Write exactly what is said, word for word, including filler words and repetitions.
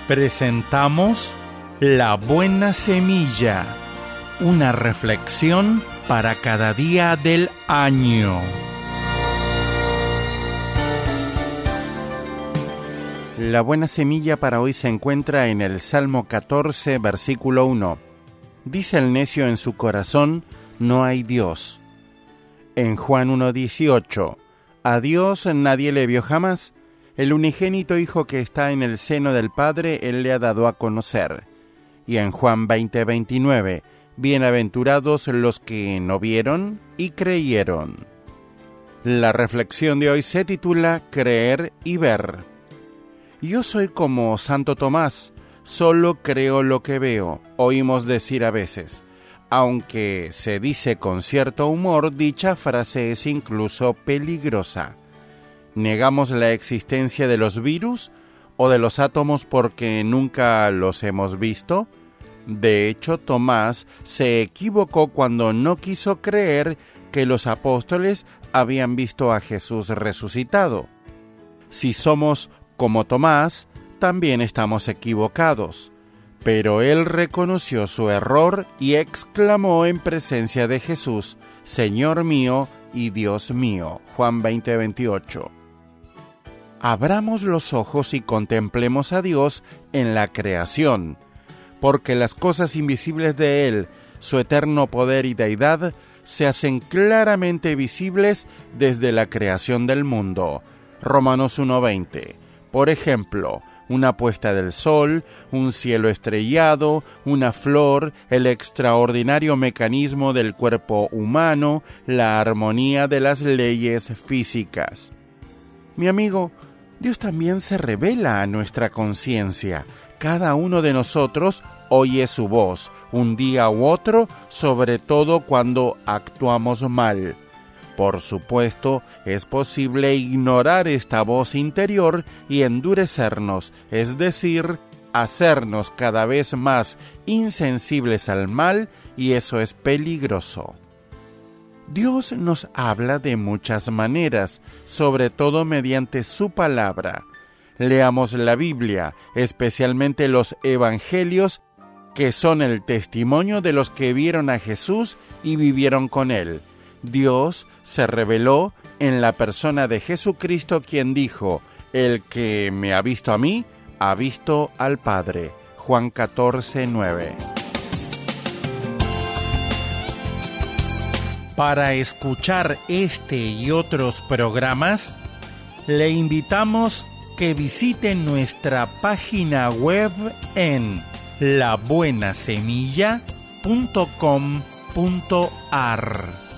Presentamos La Buena Semilla, una reflexión para cada día del año. La buena semilla para hoy se encuentra en el Salmo catorce, versículo uno. Dice el necio en su corazón, no hay Dios. En Juan uno dieciocho, a Dios nadie le vio jamás. El unigénito Hijo que está en el seno del Padre, Él le ha dado a conocer. Y en Juan veinte veintinueve, bienaventurados los que no vieron y creyeron. La reflexión de hoy se titula Creer y ver. Yo soy como Santo Tomás, solo creo lo que veo, oímos decir a veces. Aunque se dice con cierto humor, dicha frase es incluso peligrosa. ¿Negamos la existencia de los virus o de los átomos porque nunca los hemos visto? De hecho, Tomás se equivocó cuando no quiso creer que los apóstoles habían visto a Jesús resucitado. Si somos como Tomás, también estamos equivocados. Pero él reconoció su error y exclamó en presencia de Jesús, Señor mío y Dios mío. Juan veinte veintiocho. Abramos los ojos y contemplemos a Dios en la creación, porque las cosas invisibles de Él, su eterno poder y deidad, se hacen claramente visibles desde la creación del mundo. Romanos uno veinte. Por ejemplo, una puesta del sol, un cielo estrellado, una flor, el extraordinario mecanismo del cuerpo humano, la armonía de las leyes físicas. Mi amigo, Dios también se revela a nuestra conciencia. Cada uno de nosotros oye su voz, un día u otro, sobre todo cuando actuamos mal. Por supuesto, es posible ignorar esta voz interior y endurecernos, es decir, hacernos cada vez más insensibles al mal, y eso es peligroso. Dios nos habla de muchas maneras, sobre todo mediante su palabra. Leamos la Biblia, especialmente los Evangelios, que son el testimonio de los que vieron a Jesús y vivieron con Él. Dios se reveló en la persona de Jesucristo, quien dijo, el que me ha visto a mí, ha visto al Padre. Juan catorce nueve. Para escuchar este y otros programas, le invitamos que visite nuestra página web en la buena semilla punto com punto a r.